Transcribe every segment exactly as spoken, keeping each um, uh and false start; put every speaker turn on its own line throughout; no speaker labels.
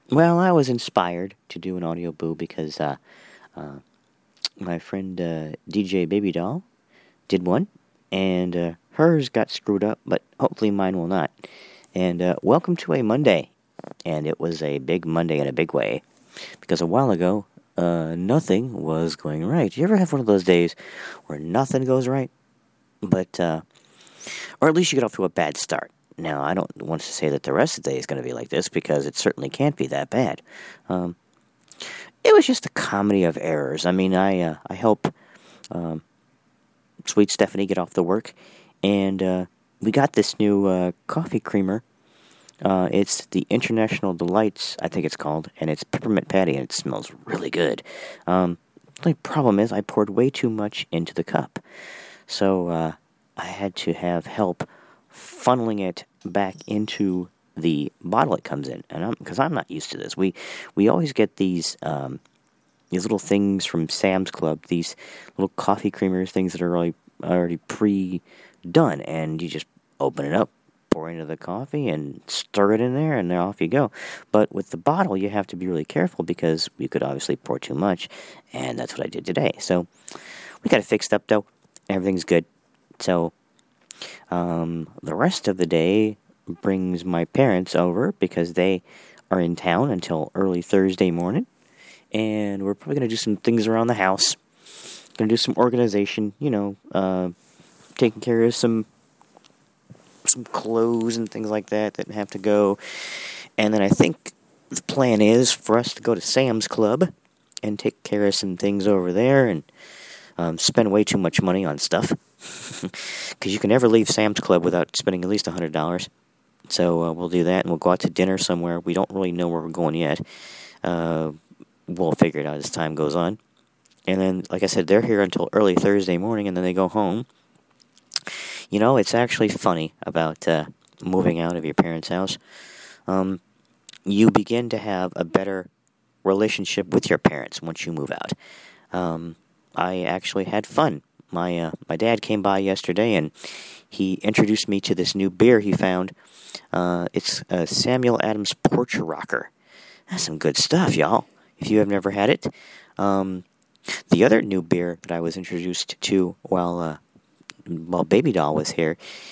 Well, I was inspired to do an audio boo because uh, uh, my friend uh, D J Baby Doll did one, and uh, hers got screwed up, but hopefully mine will not. And uh, welcome to a Monday, and it was a big Monday in a big way, because a while ago, uh, nothing was going right. You ever have one of those days where nothing goes right? But, uh, or at least you get off to a bad start. Now, I don't want to say that the rest of the day is going to be like this, because it certainly can't be that bad. Um, it was just a comedy of errors. I mean, I uh, I help um, sweet Stephanie get off the work, and uh, we got this new uh, coffee creamer. Uh, it's the International Delights, I think it's called, and it's peppermint patty, and it smells really good. Um, the only problem is I poured way too much into the cup, so uh, I had to have help funneling it back into the bottle it comes in, and because I'm, I'm not used to this, we we always get these um, these little things from Sam's Club, these little coffee creamers, things that are already already pre-done, and you just open it up, pour into the coffee, and stir it in there, and off you go. But with the bottle, you have to be really careful because you could obviously pour too much, and that's what I did today. So we got it fixed up, though. Everything's good. So um, the rest of the day brings my parents over because they are in town until early Thursday morning, and we're probably going to do some things around the house. Going to do some organization, you know, uh, taking care of some some clothes and things like that that have to go. And then I think the plan is for us to go to Sam's Club and take care of some things over there and um, spend way too much money on stuff. Because you can never leave Sam's Club without spending at least one hundred dollars. So uh, we'll do that, and we'll go out to dinner somewhere. We don't really know where we're going yet. Uh, we'll figure it out as time goes on. And then, like I said, they're here until early Thursday morning, and then they go home. You know, it's actually funny about uh, moving out of your parents' house. Um, you begin to have a better relationship with your parents once you move out. Um, I actually had fun. My uh, my dad came by yesterday, and he introduced me to this new beer he found. Uh, it's uh, Samuel Adams Porch Rocker. That's some good stuff, y'all, if you have never had it. Um, the other new beer that I was introduced to while uh, while Baby Doll was here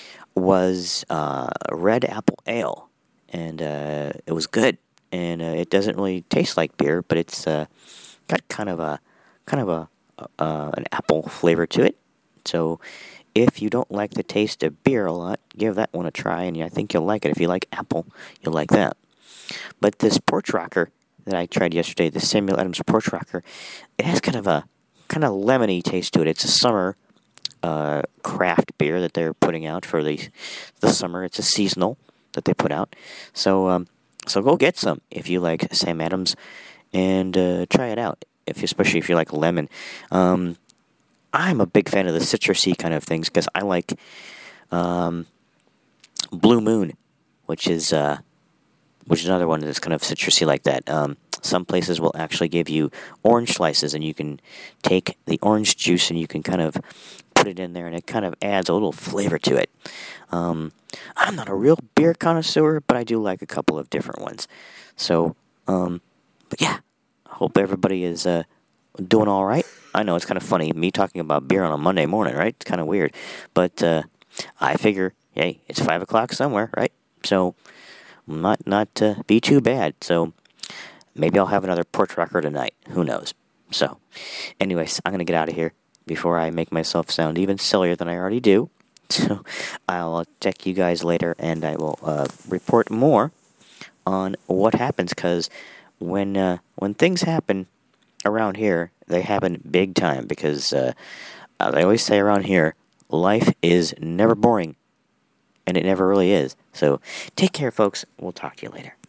was uh, Red Apple Ale, and uh, it was good. And uh, it doesn't really taste like beer, but it's uh, got kind of a kind of a uh, an apple flavor to it. So if you don't like the taste of beer a lot, give that one a try, and I think you'll like it. If you like apple, you'll like that. But this Porch Rocker that I tried yesterday, the Samuel Adams Porch Rocker, it has kind of a kind of lemony taste to it. It's a summer uh, craft beer that they're putting out for the the summer. It's a seasonal that they put out. So um, so go get some if you like Sam Adams, and uh, try it out. If especially if you like lemon. Um, I'm a big fan of the citrusy kind of things because I like um, Blue Moon, which is uh, which is another one that's kind of citrusy like that. Um, some places will actually give you orange slices, and you can take the orange juice and you can kind of put it in there, and it kind of adds a little flavor to it. Um, I'm not a real beer connoisseur, but I do like a couple of different ones. So, um, but yeah, I hope everybody is uh, doing all right. I know it's kind of funny, me talking about beer on a Monday morning, right? It's kind of weird. But uh, I figure, hey, it's five o'clock somewhere, right? So, not not uh, be too bad. So, maybe I'll have another Porch Rocker tonight. Who knows? So, anyways, I'm going to get out of here before I make myself sound even sillier than I already do. So, I'll check you guys later, and I will uh, report more on what happens, because when, uh, when things happen around here, they happen big time, because uh, as I always say around here, life is never boring, and it never really is. So take care, folks. We'll talk to you later.